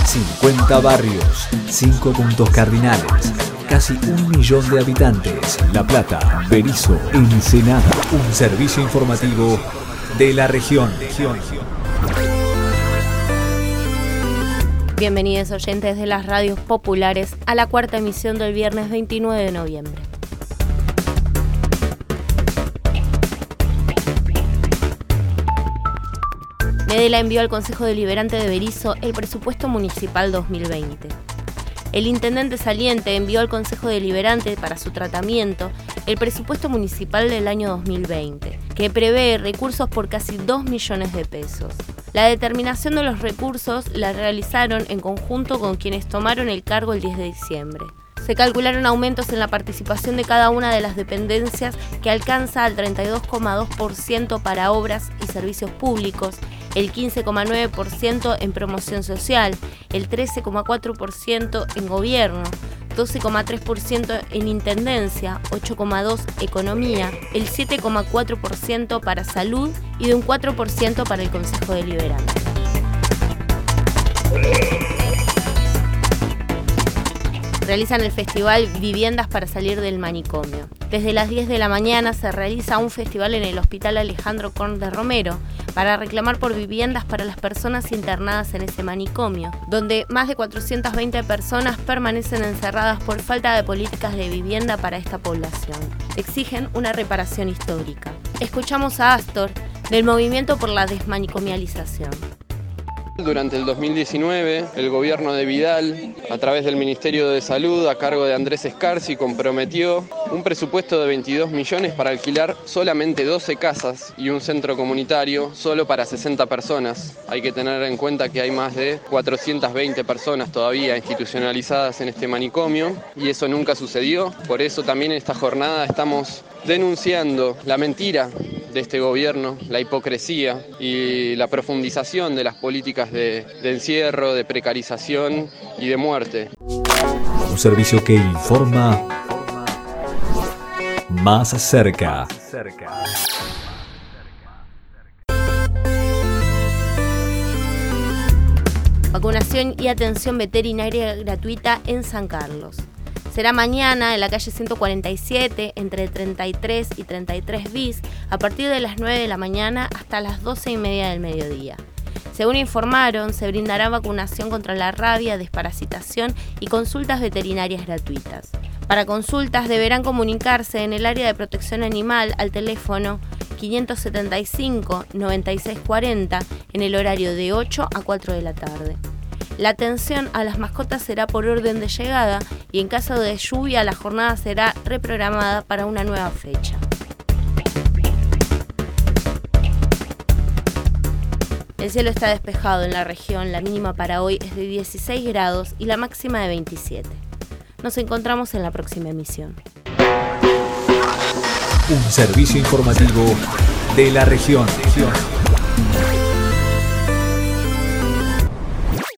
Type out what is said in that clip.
50 barrios, 5 puntos cardinales, casi 1 millón de habitantes. La Plata, Berisso, Ensenada. Un servicio informativo de la región. Bienvenidos oyentes de las radios populares a la cuarta emisión del viernes 29 de noviembre. Medela envió al Consejo Deliberante de Berisso el presupuesto municipal 2020. El intendente saliente envió al Consejo Deliberante para su tratamiento el presupuesto municipal del año 2020, que prevé recursos por casi 2 millones de pesos. La determinación de los recursos la realizaron en conjunto con quienes tomaron el cargo el 10 de diciembre. Se calcularon aumentos en la participación de cada una de las dependencias que alcanza al 32,2% para obras y servicios públicos, el 15,9% en promoción social, el 13,4% en gobierno, 12,3% en intendencia, 8,2% economía, el 7,4% para salud y de un 4% para el Consejo Deliberante. Realizan el festival Viviendas para salir del manicomio. Desde las 10 de la mañana se realiza un festival en el Hospital Alejandro Korn de Romero para reclamar por viviendas para las personas internadas en ese manicomio, donde más de 420 personas permanecen encerradas por falta de políticas de vivienda para esta población. Exigen una reparación histórica. Escuchamos a Astor del Movimiento por la Desmanicomialización. Durante el 2019, el gobierno de Vidal, a través del Ministerio de Salud, a cargo de Andrés Escarci, comprometió un presupuesto de 22 millones para alquilar solamente 12 casas y un centro comunitario solo para 60 personas. Hay que tener en cuenta que hay más de 420 personas todavía institucionalizadas en este manicomio y eso nunca sucedió. Por eso también en esta jornada estamos denunciando la mentira de este gobierno, la hipocresía y la profundización de las políticas de encierro, de precarización y de muerte. Un servicio que informa más cerca. Vacunación y atención veterinaria gratuita en San Carlos. Será mañana en la calle 147, entre 33 y 33 bis, a partir de las 9 de la mañana hasta las 12:30 del mediodía. Según informaron, se brindará vacunación contra la rabia, desparasitación y consultas veterinarias gratuitas. Para consultas deberán comunicarse en el área de protección animal al teléfono 575-9640 en el horario de 8 a 4 de la tarde. La atención a las mascotas será por orden de llegada y en caso de lluvia la jornada será reprogramada para una nueva fecha. El cielo está despejado en la región, la mínima para hoy es de 16 grados y la máxima de 27. Nos encontramos en la próxima emisión. Un servicio informativo de la región.